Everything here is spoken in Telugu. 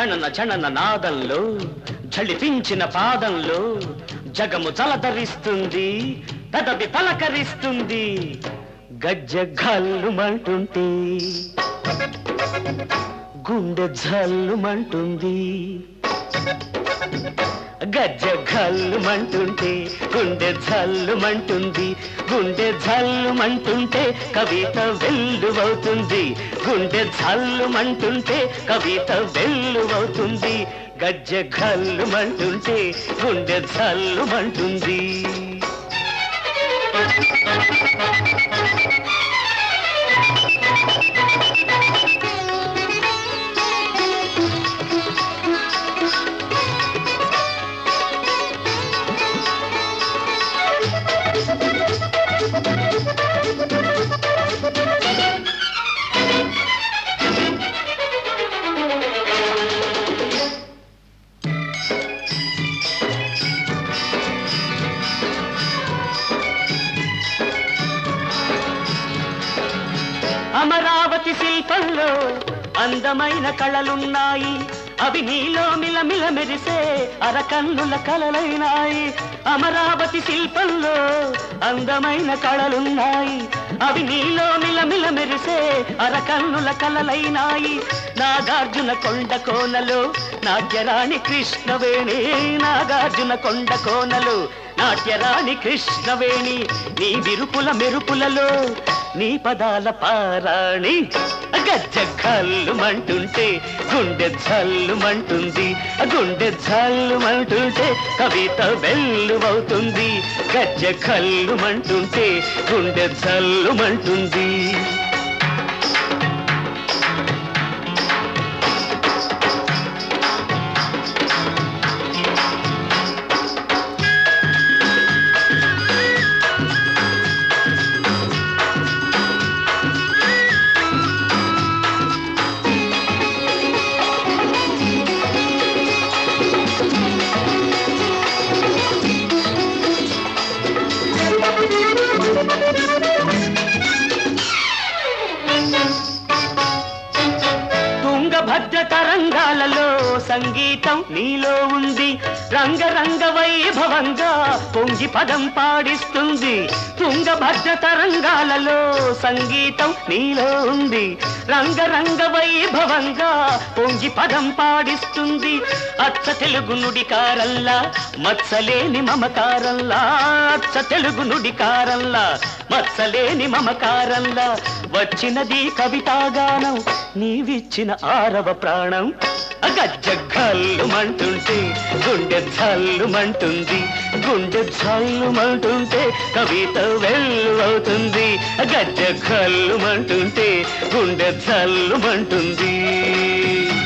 ఝణన ఝణన నాదంలో ఝళిపించిన పాదంలో జగము జలధరిస్తుంది, పెదవి పలకరిస్తుంది. గజ్జె గల్లుమంటుంటే గుండె జల్లుమంటుంది. గజ్జె గల్లుమంటుంటే గుండె జల్లుమంటుంది. గుండె జల్లుమంటుంటే కవిత వెల్లువవుతుంది. గుండె జల్లుమంటుంటే కవిత వెల్లువవుతుంది. గజ్జె గల్లుమంటుంటే గుండె జల్లుమంటుంది. అమరావతి శిల్పంలో అందమైన కళలున్నాయి. అవి నీలో మిలమిల మెరిసే అరకన్నుల కళలైనాయి. అమరావతి శిల్పంలో అందమైన కళలున్నాయి. అవి నీలో మిలమిల మెరిసే అరకన్నుల కళలైనాయి. నాగార్జున కొండ కోనలో నాట్యరాణి కృష్ణవేణి. నాగార్జున కొండ కోనలో నాట్యరాణి కృష్ణవేణి. నీ విరుపుల మెరుపులలో నీ పదాల పారాణి. గజ్జె గల్లుమంటుంటే గుండె జల్లుమంటుంది. గుండె జల్లుమంటుంటే కవిత వెల్లువవుతుంది. గజ్జె గల్లుమంటుంటే గుండె జల్లుమంటుంది. తుంగభద్ర తరంగాలలో సంగీతం నీలో ఉంది. రంగరంగ వైభవంగా పొంగి పదం పాడిస్తుంది. తుంగభద్ర తరంగాలలో సంగీతం నీలో ఉంది. రంగరంగ వైభవంగా పొంగి పదం పాడిస్తుంది. అచ్చ తెలుగు నుడికారల్లా మత్సలేని మమకారంలా. అచ్చ తెలుగు నుడికారల్లా మత్సలేని మమకారంలా వచ్చినది కవితాగానం నీవిచ్చిన ఆరవ ప్రాణం. గజ్జె గల్లుమంటుంటే గుండె జల్లుమంటుంది. గుండె జల్లుమంటుంటే కవిత వెల్లువవుతుంది. గజ్జె గల్లుమంటుంటే గుండె జల్లుమంటుంది.